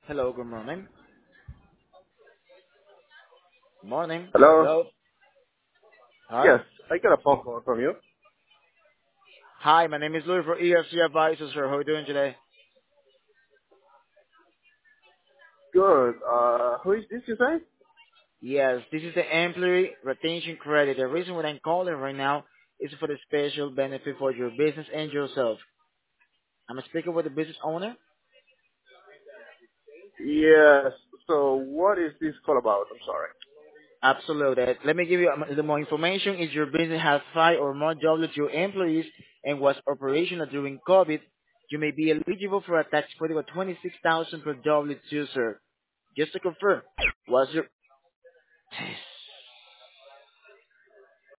Hello, good morning. Morning. Hello? Hello. Hi. Yes, I got a phone call from you. Hi, my name is Louis for EFC Advisors, sir. How are you doing today? Good. Who is this, you say? Yes, this is the employee retention credit. The reason why I'm calling right now is for the special benefit for your business and yourself. I'm speaking with the business owner. Yes. So what is this call about? I'm sorry. Absolutely. Let me give you a little more information. If your business has five or more W2 employees and was operational during COVID, you may be eligible for a tax credit of 26,000 per W2, sir. Just to confirm, was your